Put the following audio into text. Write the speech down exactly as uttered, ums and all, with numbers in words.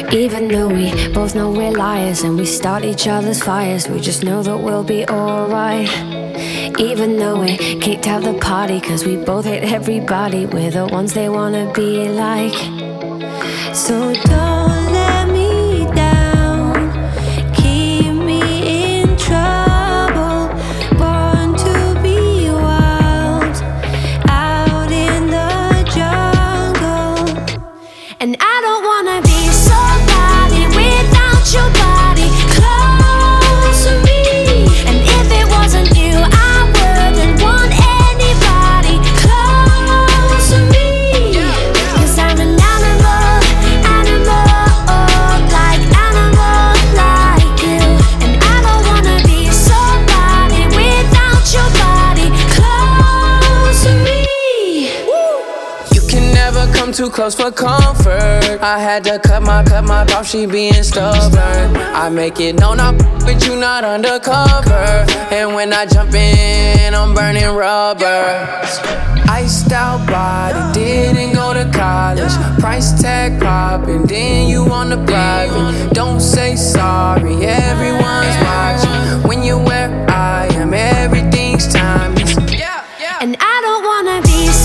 Even though we both know we're liars and we start each other's fires, we just know that we'll be alright. Even though we kicked out the party cause we both hate everybody, we're the ones they wanna be like. So don't let me down, keep me in trouble. Born to be wild, out in the jungle. And I don't wanna be somebody without your body close to me. And if it wasn't you, I wouldn't want anybody close to me. Cause I'm an animal, animal, like animal like you. And I don't wanna be somebody without your body close to me. You can never come too close for comfort. I had to cut my, cut my off, she being stubborn. I make it known I'm with you, not undercover. And when I jump in, I'm burning rubber. Iced out body, didn't go to college. Price tag popping, then you on the private. Don't say sorry, everyone's watching. When you're where I am, everything's timeless. And I don't wanna be